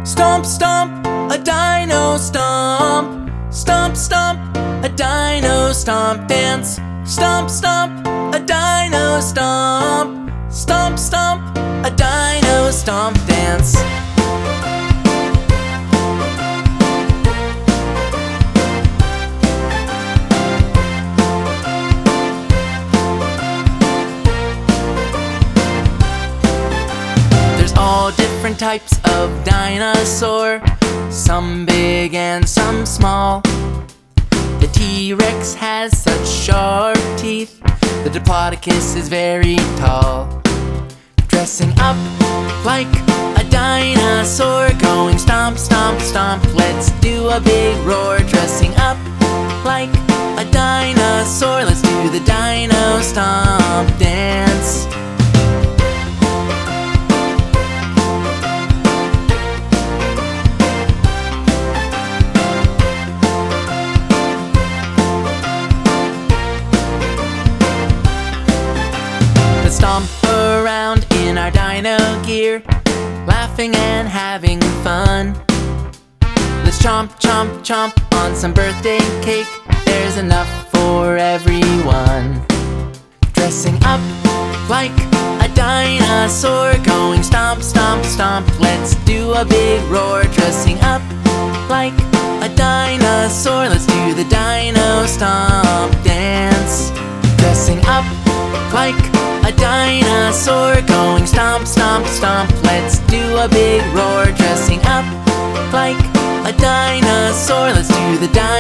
Stomp, stomp, a dino stomp. Stomp, stomp, a dino stomp dance. Stomp, stomp, a dino stomp. Stomp, stomp, a dino stomp dance. There's all different types of dinosaur, some big and some small. The T-Rex has such sharp teeth, the Diplodocus is very tall. Dressing up like a dinosaur, going stomp, stomp, stomp, let's do a big roar. Dressing up like a dinosaur, let's do the dino stomp dance. Let's stomp around in our dino gear, laughing and having fun. Let's chomp, chomp, chomp on some birthday cake, there's enough for everyone. Dressing up like a dinosaur, going stomp, stomp, stomp, let's do a big roar. Dressing up like a dinosaur, let's do the dino stomp dance. Dressing up like a dinosaur, going stomp, stomp, stomp, let's do a big roar. Dressing up like a dinosaur, let's do the dino